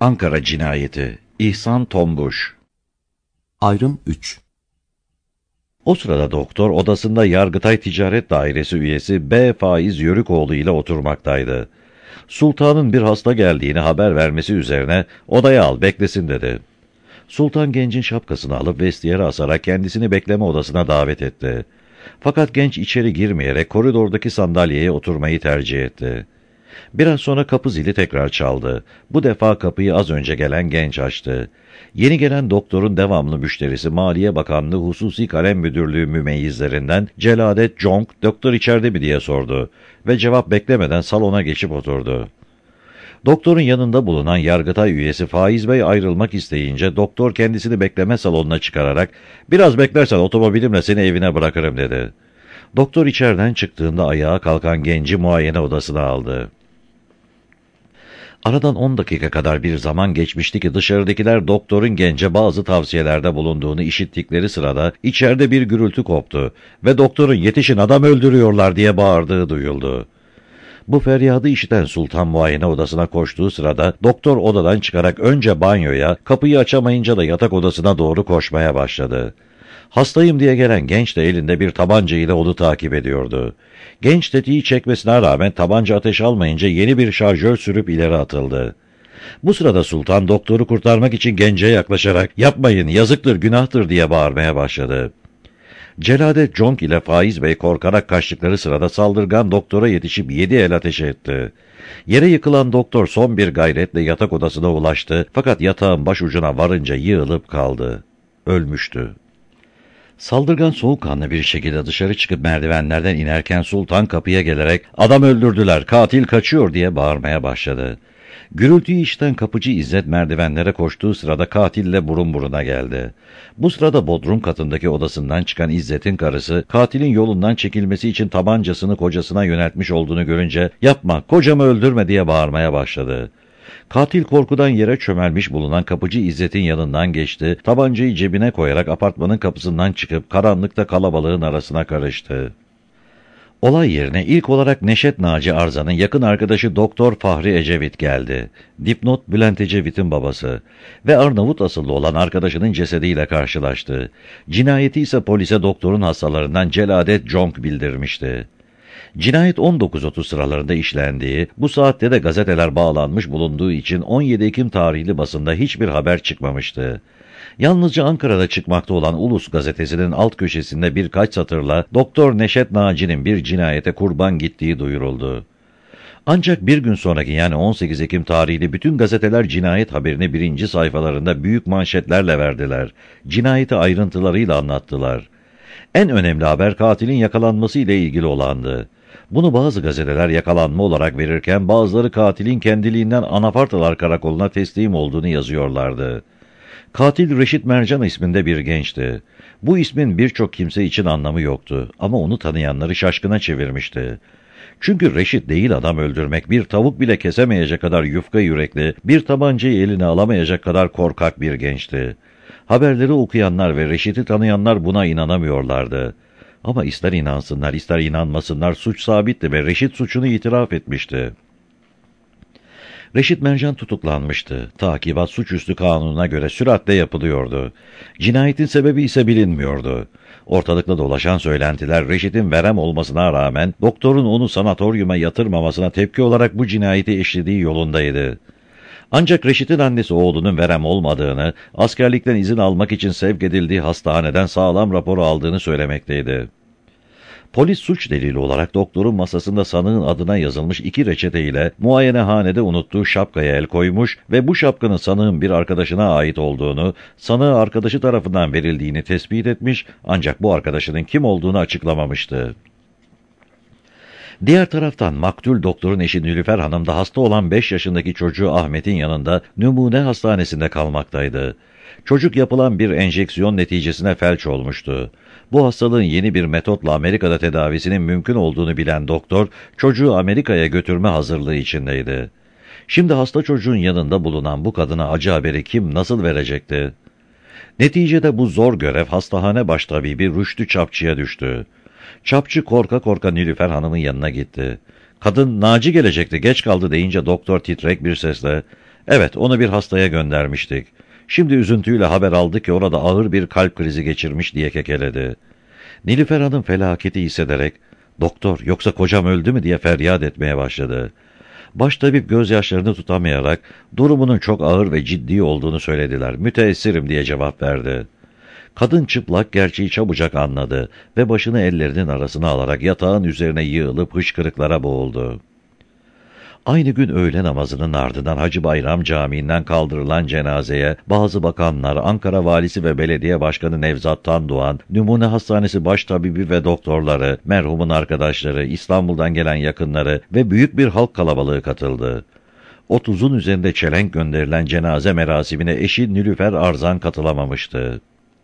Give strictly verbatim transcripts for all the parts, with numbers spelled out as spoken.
Ankara Cinayeti. İhsan Tombuş. Ayrım üç. O sırada doktor odasında Yargıtay Ticaret Dairesi üyesi B. Faiz Yörükoğlu ile oturmaktaydı. Sultan'ın bir hasta geldiğini haber vermesi üzerine odaya al beklesin dedi. Sultan gencin şapkasını alıp vestiyere asarak kendisini bekleme odasına davet etti. Fakat genç içeri girmeyerek koridordaki sandalyeye oturmayı tercih etti. Biraz sonra kapı zili tekrar çaldı. Bu defa kapıyı az önce gelen genç açtı. Yeni gelen doktorun devamlı müşterisi Maliye Bakanlığı Hususi Kalem Müdürlüğü mümeyyizlerinden Celadet Conk, doktor içeride mi diye sordu ve cevap beklemeden salona geçip oturdu. Doktorun yanında bulunan Yargıtay üyesi Faiz Bey ayrılmak isteyince doktor kendisini bekleme salonuna çıkararak "Biraz beklersen otomobilimle seni evine bırakırım" dedi. Doktor içeriden çıktığında ayağa kalkan genci muayene odasına aldı. Aradan on dakika kadar bir zaman geçmişti ki dışarıdakiler doktorun gence bazı tavsiyelerde bulunduğunu işittikleri sırada içeride bir gürültü koptu ve doktorun "Yetişin, adam öldürüyorlar" diye bağırdığı duyuldu. Bu feryadı işiten Sultan muayene odasına koştuğu sırada doktor odadan çıkarak önce banyoya, kapıyı açamayınca da yatak odasına doğru koşmaya başladı. Hastayım diye gelen genç de elinde bir tabanca ile onu takip ediyordu. Genç tetiği çekmesine rağmen tabanca ateş almayınca yeni bir şarjör sürüp ileri atıldı. Bu sırada Sultan doktoru kurtarmak için gence yaklaşarak "Yapmayın, yazıktır, günahtır" diye bağırmaya başladı. Celadet Conk ile Faiz Bey korkarak kaçtıkları sırada saldırgan doktora yetişip yedi el ateş etti. Yere yıkılan doktor son bir gayretle yatak odasına ulaştı fakat yatağın başucuna varınca yığılıp kaldı. Ölmüştü. Saldırgan soğukkanlı bir şekilde dışarı çıkıp merdivenlerden inerken Sultan kapıya gelerek "Adam öldürdüler, katil kaçıyor" diye bağırmaya başladı. Gürültüyü işiten kapıcı İzzet merdivenlere koştuğu sırada katille burun buruna geldi. Bu sırada bodrum katındaki odasından çıkan İzzet'in karısı katilin yolundan çekilmesi için tabancasını kocasına yöneltmiş olduğunu görünce "Yapma, kocamı öldürme" diye bağırmaya başladı. Katil korkudan yere çömelmiş bulunan kapıcı İzzet'in yanından geçti, tabancayı cebine koyarak apartmanın kapısından çıkıp karanlıkta kalabalığın arasına karıştı. Olay yerine ilk olarak Neşet Naci Arzan'ın yakın arkadaşı Doktor Fahri Ecevit geldi. Dipnot Bülent Ecevit'in babası ve Arnavut asıllı olan arkadaşının cesediyle karşılaştı. Cinayeti ise polise doktorun hastalarından Celadet Conk bildirmişti. Cinayet on dokuz otuz sıralarında işlendiği, bu saatte de gazeteler bağlanmış bulunduğu için on yedi Ekim tarihli basında hiçbir haber çıkmamıştı. Yalnızca Ankara'da çıkmakta olan Ulus gazetesinin alt köşesinde birkaç satırla Doktor Neşet Naci'nin bir cinayete kurban gittiği duyuruldu. Ancak bir gün sonraki yani on sekiz Ekim tarihli bütün gazeteler cinayet haberini birinci sayfalarında büyük manşetlerle verdiler. Cinayeti ayrıntılarıyla anlattılar. En önemli haber katilin yakalanması ile ilgili olandı. Bunu bazı gazeteler yakalanma olarak verirken bazıları katilin kendiliğinden Anafartalar Karakolu'na teslim olduğunu yazıyorlardı. Katil Reşit Mercan isminde bir gençti. Bu ismin birçok kimse için anlamı yoktu ama onu tanıyanları şaşkına çevirmişti. Çünkü Reşit değil adam öldürmek, bir tavuk bile kesemeyecek kadar yufka yürekli, bir tabancayı eline alamayacak kadar korkak bir gençti. Haberleri okuyanlar ve Reşit'i tanıyanlar buna inanamıyorlardı. Ama ister inansınlar ister inanmasınlar suç sabitti ve Reşit suçunu itiraf etmişti. Reşit Mercan tutuklanmıştı. Takibat suçüstü kanununa göre süratle yapılıyordu. Cinayetin sebebi ise bilinmiyordu. Ortalıkta dolaşan söylentiler Reşit'in verem olmasına rağmen doktorun onu sanatoryuma yatırmamasına tepki olarak bu cinayeti işlediği yolundaydı. Ancak Reşit'in annesi oğlunun verem olmadığını, askerlikten izin almak için sevk edildiği hastaneden sağlam raporu aldığını söylemekteydi. Polis suç delili olarak doktorun masasında sanığın adına yazılmış iki reçete ile muayenehanede unuttuğu şapkaya el koymuş ve bu şapkanın sanığın bir arkadaşına ait olduğunu, sanığı arkadaşı tarafından verildiğini tespit etmiş ancak bu arkadaşının kim olduğunu açıklamamıştı. Diğer taraftan maktul doktorun eşi Nilüfer Hanım da hasta olan beş yaşındaki çocuğu Ahmet'in yanında numune hastanesinde kalmaktaydı. Çocuk yapılan bir enjeksiyon neticesine felç olmuştu. Bu hastalığın yeni bir metotla Amerika'da tedavisinin mümkün olduğunu bilen doktor, çocuğu Amerika'ya götürme hazırlığı içindeydi. Şimdi hasta çocuğun yanında bulunan bu kadına acı haberi kim nasıl verecekti? Neticede bu zor görev hastahane baştabibi Rüştü Çapçı'ya düştü. Çapçı korka korka Nilüfer Hanım'ın yanına gitti. Kadın Naci gelecekti, geç kaldı deyince doktor titrek bir sesle Evet, onu bir hastaya göndermiştik. Şimdi üzüntüyle haber aldı ki orada ağır bir kalp krizi geçirmiş diye kekeledi. Nilüfer Hanım felaketi hissederek, doktor yoksa kocam öldü mü diye feryat etmeye başladı. Baştabip gözyaşlarını tutamayarak durumunun çok ağır ve ciddi olduğunu söylediler. Müteessirim diye cevap verdi. Kadın çıplak gerçeği çabucak anladı ve başını ellerinin arasına alarak yatağın üzerine yığılıp hıçkırıklara boğuldu. Aynı gün öğle namazının ardından Hacı Bayram Camii'nden kaldırılan cenazeye bazı bakanlar, Ankara Valisi ve Belediye Başkanı Nevzat Tandoğan, Numune Hastanesi baştabibi ve doktorları, merhumun arkadaşları, İstanbul'dan gelen yakınları ve büyük bir halk kalabalığı katıldı. Otuzun üzerinde çelenk gönderilen cenaze merasimine eşi Nilüfer Arzan katılamamıştı.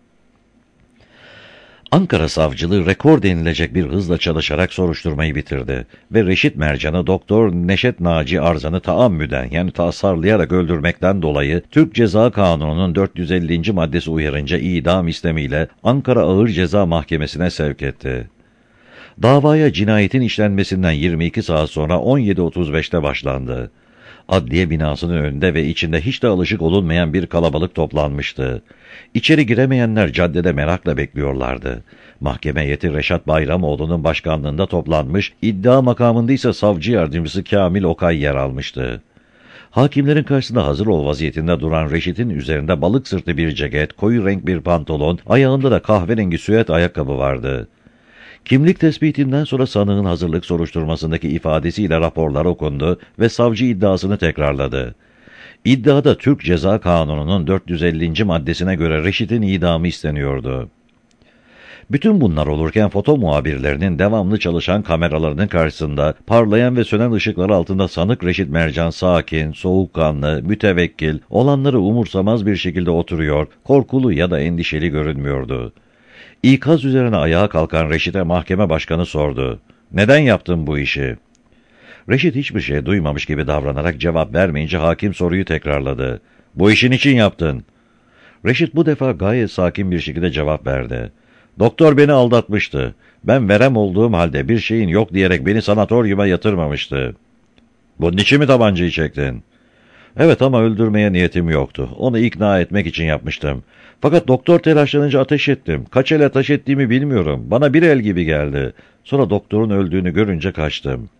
Ankara savcılığı rekor denilecek bir hızla çalışarak soruşturmayı bitirdi ve Reşit Mercan'ı Doktor Neşet Naci Arzan'ı taammüden yani tasarlayarak öldürmekten dolayı Türk Ceza Kanunu'nun dört yüz ellinci maddesi uyarınca idam istemiyle Ankara Ağır Ceza Mahkemesi'ne sevk etti. Davaya cinayetin işlenmesinden yirmi iki saat sonra on yedi otuz beşte başlandı. Adliye binasının önünde ve içinde hiç de alışık olunmayan bir kalabalık toplanmıştı. İçeri giremeyenler caddede merakla bekliyorlardı. Mahkeme heyeti Reşat Bayramoğlu'nun başkanlığında toplanmış, iddia makamında ise savcı yardımcısı Kamil Okay yer almıştı. Hakimlerin karşısında hazır ol vaziyetinde duran Reşit'in üzerinde balık sırtı bir ceket, koyu renk bir pantolon, ayağında da kahverengi süet ayakkabı vardı. Kimlik tespitinden sonra sanığın hazırlık soruşturmasındaki ifadesiyle raporlar okundu ve savcı iddiasını tekrarladı. İddiada Türk Ceza Kanunu'nun dört yüz ellinci maddesine göre Reşit'in idamı isteniyordu. Bütün bunlar olurken foto muhabirlerinin devamlı çalışan kameralarının karşısında parlayan ve sönen ışıklar altında sanık Reşit Mercan sakin, soğukkanlı, mütevekkil, olanları umursamaz bir şekilde oturuyor, korkulu ya da endişeli görünmüyordu. İkaz üzerine ayağa kalkan Reşit'e mahkeme başkanı sordu. "Neden yaptın bu işi?" Reşit hiçbir şey duymamış gibi davranarak cevap vermeyince hakim soruyu tekrarladı. "Bu işin için yaptın." Reşit bu defa gayet sakin bir şekilde cevap verdi. "Doktor beni aldatmıştı. Ben verem olduğum halde bir şeyin yok diyerek beni sanatoryuma yatırmamıştı." "Bunun için mi tabancayı çektin?" "Evet ama öldürmeye niyetim yoktu. Onu ikna etmek için yapmıştım. Fakat doktor telaşlanınca ateş ettim. Kaç el ateş ettiğimi bilmiyorum. Bana bir el gibi geldi. Sonra doktorun öldüğünü görünce kaçtım."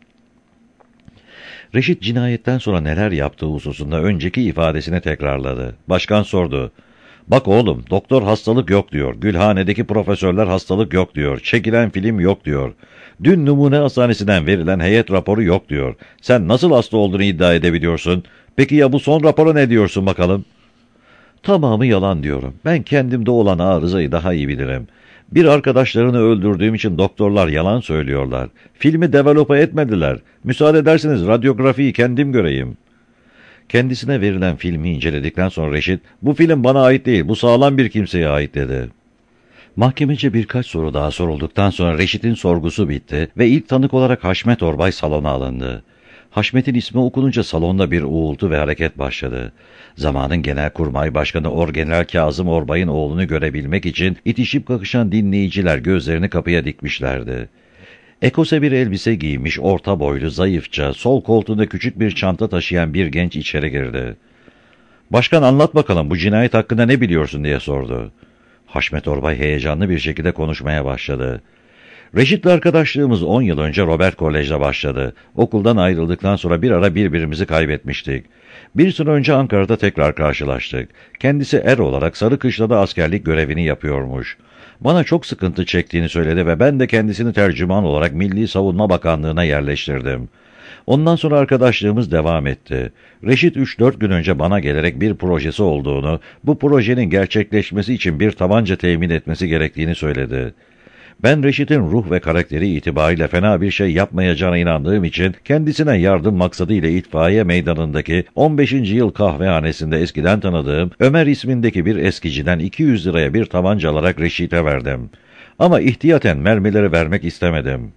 Reşit cinayetten sonra neler yaptığı hususunda önceki ifadesini tekrarladı. Başkan sordu. "Bak oğlum, doktor hastalık yok diyor. Gülhane'deki profesörler hastalık yok diyor. Çekilen film yok diyor. Dün numune hastanesinden verilen heyet raporu yok diyor. Sen nasıl hasta olduğunu iddia edebiliyorsun? Peki ya bu son rapora ne diyorsun bakalım?" "Tamamı yalan diyorum. Ben kendimde olan arızayı daha iyi bilirim. Bir arkadaşlarını öldürdüğüm için doktorlar yalan söylüyorlar. Filmi developa etmediler. Müsaade ederseniz radyografiyi kendim göreyim." Kendisine verilen filmi inceledikten sonra Reşit, "Bu film bana ait değil, bu sağlam bir kimseye ait" dedi. Mahkemece birkaç soru daha sorulduktan sonra Reşit'in sorgusu bitti ve ilk tanık olarak Haşmet Orbay salona alındı. Haşmet'in ismi okununca salonda bir uğultu ve hareket başladı. Zamanın Genelkurmay Başkanı Orgeneral Kazım Orbay'ın oğlunu görebilmek için itişip kakışan dinleyiciler gözlerini kapıya dikmişlerdi. Ekose bir elbise giymiş, orta boylu, zayıfça, sol koltuğunda küçük bir çanta taşıyan bir genç içeri girdi. "Başkan anlat bakalım, bu cinayet hakkında ne biliyorsun?" diye sordu. Haşmet Orbay heyecanlı bir şekilde konuşmaya başladı. "Reşit'le arkadaşlığımız on yıl önce Robert Kolej'de başladı. Okuldan ayrıldıktan sonra bir ara birbirimizi kaybetmiştik. Bir süre önce Ankara'da tekrar karşılaştık. Kendisi er olarak Sarıkışla'da askerlik görevini yapıyormuş. Bana çok sıkıntı çektiğini söyledi ve ben de kendisini tercüman olarak Milli Savunma Bakanlığı'na yerleştirdim. Ondan sonra arkadaşlığımız devam etti. Reşit üç dört gün önce bana gelerek bir projesi olduğunu, bu projenin gerçekleşmesi için bir tabanca temin etmesi gerektiğini söyledi. Ben Reşit'in ruh ve karakteri itibariyle fena bir şey yapmayacağına inandığım için kendisine yardım maksadıyla itfaiye meydanındaki on beşinci yıl kahvehanesinde eskiden tanıdığım Ömer ismindeki bir eskiciden iki yüz liraya bir tabanca alarak Reşit'e verdim. Ama ihtiyaten mermileri vermek istemedim."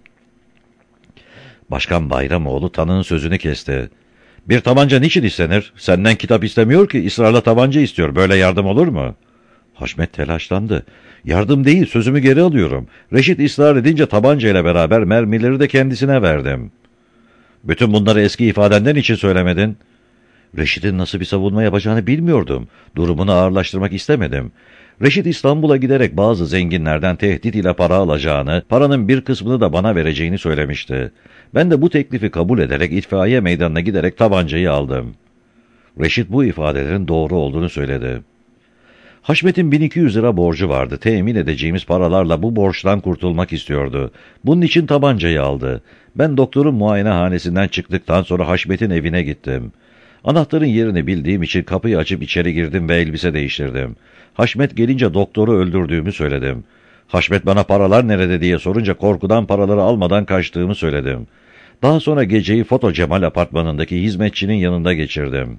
Başkan Bayramoğlu tanığın sözünü kesti. "Bir tabanca niçin istenir? Senden kitap istemiyor ki, ısrarla tabanca istiyor. Böyle yardım olur mu?" Haşmet telaşlandı. "Yardım değil, sözümü geri alıyorum. Reşit ısrar edince tabanca ile beraber mermileri de kendisine verdim." "Bütün bunları eski ifadenden için söylemedin." Reşit'in nasıl bir savunma yapacağını bilmiyordum. Durumunu ağırlaştırmak istemedim. Reşit İstanbul'a giderek bazı zenginlerden tehdit ile para alacağını, paranın bir kısmını da bana vereceğini söylemişti. Ben de bu teklifi kabul ederek itfaiye meydanına giderek tabancayı aldım. Reşit bu ifadelerin doğru olduğunu söyledi. Haşmet'in bin iki yüz lira borcu vardı. Temin edeceğimiz paralarla bu borçtan kurtulmak istiyordu. Bunun için tabancayı aldı. Ben doktorun muayenehanesinden çıktıktan sonra Haşmet'in evine gittim. Anahtarın yerini bildiğim için kapıyı açıp içeri girdim ve elbise değiştirdim. Haşmet gelince doktoru öldürdüğümü söyledim. Haşmet bana paralar nerede diye sorunca korkudan paraları almadan kaçtığımı söyledim. Daha sonra geceyi Foto Cemal apartmanındaki hizmetçinin yanında geçirdim.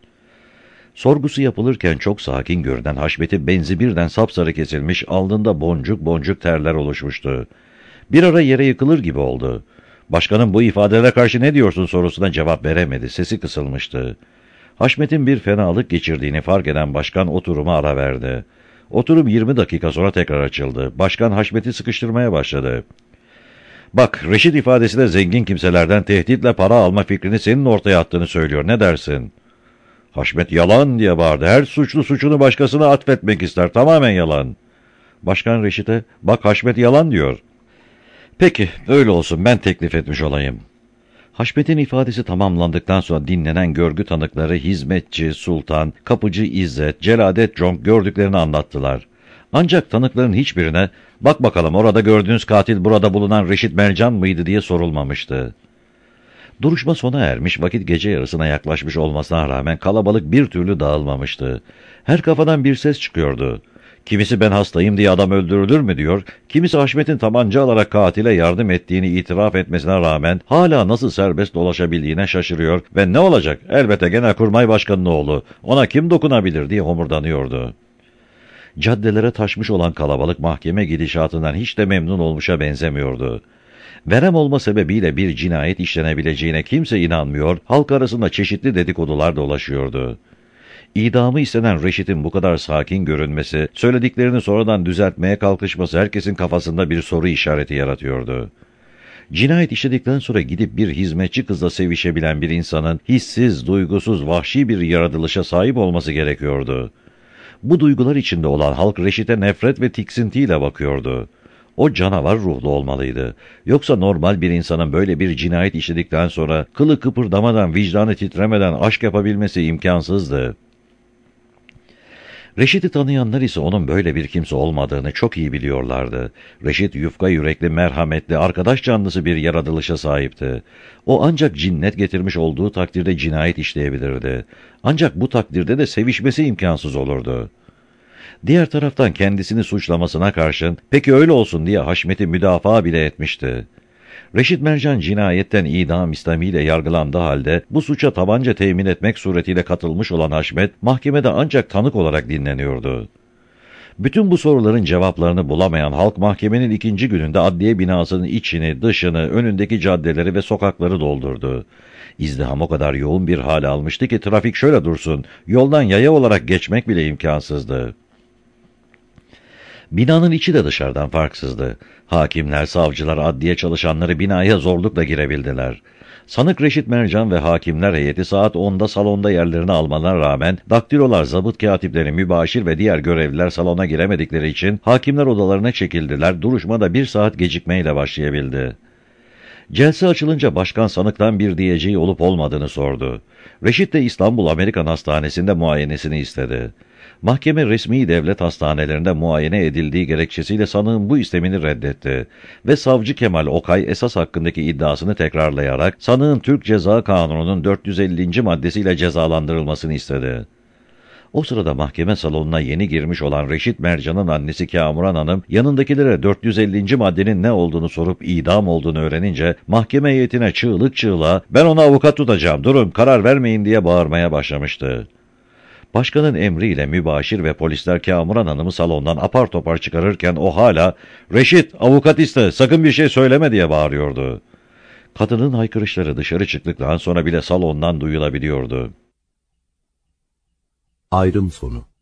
Sorgusu yapılırken çok sakin görünen Haşmet'in benzi birden sapsarı kesilmiş, alnında boncuk boncuk terler oluşmuştu. Bir ara yere yıkılır gibi oldu. Başkanın bu ifadelere karşı ne diyorsun sorusuna cevap veremedi, sesi kısılmıştı. Haşmet'in bir fenalık geçirdiğini fark eden başkan oturuma ara verdi. Oturum yirmi dakika sonra tekrar açıldı. Başkan Haşmet'i sıkıştırmaya başladı. Bak, Reşit ifadesinde zengin kimselerden tehditle para alma fikrini senin ortaya attığını söylüyor, ne dersin? Haşmet yalan diye bağırdı. Her suçlu suçunu başkasına atfetmek ister, tamamen yalan. Başkan Reşit'e, bak Haşmet yalan diyor. Peki, öyle olsun, ben teklif etmiş olayım. Haşmet'in ifadesi tamamlandıktan sonra dinlenen görgü tanıkları hizmetçi, sultan, kapıcı İzzet, Celadet Conk gördüklerini anlattılar. Ancak tanıkların hiçbirine, bak bakalım orada gördüğünüz katil burada bulunan Reşit Mercan mıydı diye sorulmamıştı. Duruşma sona ermiş, vakit gece yarısına yaklaşmış olmasına rağmen kalabalık bir türlü dağılmamıştı. Her kafadan bir ses çıkıyordu. Kimisi ben hastayım diye adam öldürülür mü diyor, kimisi Haşmet'in tabanca alarak katile yardım ettiğini itiraf etmesine rağmen hala nasıl serbest dolaşabildiğine şaşırıyor ve ne olacak, elbette Genelkurmay Başkanı'nın oğlu, ona kim dokunabilir diye homurdanıyordu. Caddelere taşmış olan kalabalık mahkeme gidişatından hiç de memnun olmuşa benzemiyordu. Verem olma sebebiyle bir cinayet işlenebileceğine kimse inanmıyor, halk arasında çeşitli dedikodular dolaşıyordu. İdamı istenen Reşit'in bu kadar sakin görünmesi, söylediklerini sonradan düzeltmeye kalkışması herkesin kafasında bir soru işareti yaratıyordu. Cinayet işledikten sonra gidip bir hizmetçi kızla sevişebilen bir insanın hissiz, duygusuz, vahşi bir yaratılışa sahip olması gerekiyordu. Bu duygular içinde olan halk Reşit'e nefret ve tiksintiyle bakıyordu. O canavar ruhlu olmalıydı. Yoksa normal bir insanın böyle bir cinayet işledikten sonra kılı kıpırdamadan, vicdanı titremeden aşk yapabilmesi imkansızdı. Reşit'i tanıyanlar ise onun böyle bir kimse olmadığını çok iyi biliyorlardı. Reşit yufka yürekli, merhametli, arkadaş canlısı bir yaratılışa sahipti. O ancak cinnet getirmiş olduğu takdirde cinayet işleyebilirdi. Ancak bu takdirde de sevişmesi imkansız olurdu. Diğer taraftan kendisini suçlamasına karşın, peki öyle olsun diye Haşmet'i müdafaa bile etmişti. Reşit Mercan cinayetten idam istemiyle yargılandığı halde bu suça tabanca temin etmek suretiyle katılmış olan Haşmet, mahkemede ancak tanık olarak dinleniyordu. Bütün bu soruların cevaplarını bulamayan halk mahkemenin ikinci gününde adliye binasının içini, dışını, önündeki caddeleri ve sokakları doldurdu. İzdiham o kadar yoğun bir hale almıştı ki trafik şöyle dursun, yoldan yaya olarak geçmek bile imkansızdı. Binanın içi de dışarıdan farksızdı. Hakimler, savcılar, adliye çalışanları binaya zorlukla girebildiler. Sanık Reşit Mercan ve hakimler heyeti saat onda salonda yerlerini almalarına rağmen daktilolar, zabıt katipleri, mübaşir ve diğer görevliler salona giremedikleri için hakimler odalarına çekildiler. Duruşma da bir saat gecikmeyle başlayabildi. Celse açılınca başkan sanıktan bir diyeceği olup olmadığını sordu. Reşit de İstanbul Amerikan Hastanesi'nde muayenesini istedi. Mahkeme resmi devlet hastanelerinde muayene edildiği gerekçesiyle sanığın bu istemini reddetti ve savcı Kemal Okay esas hakkındaki iddiasını tekrarlayarak sanığın Türk Ceza Kanunu'nun dört yüz ellinci maddesiyle cezalandırılmasını istedi. O sırada mahkeme salonuna yeni girmiş olan Reşit Mercan'ın annesi Kamuran Hanım yanındakilere dört yüz ellinci maddenin ne olduğunu sorup idam olduğunu öğrenince mahkeme heyetine çığlık çığlığa "Ben ona avukat tutacağım, durun karar vermeyin" diye bağırmaya başlamıştı. Başkanın emriyle mübaşir ve polisler Kamuran Hanım'ı salondan apar topar çıkarırken o hala "Reşit, avukat iste, sakın bir şey söyleme" diye bağırıyordu. Kadının haykırışları dışarı çıktıktan sonra bile salondan duyulabiliyordu. Ayrım sonu.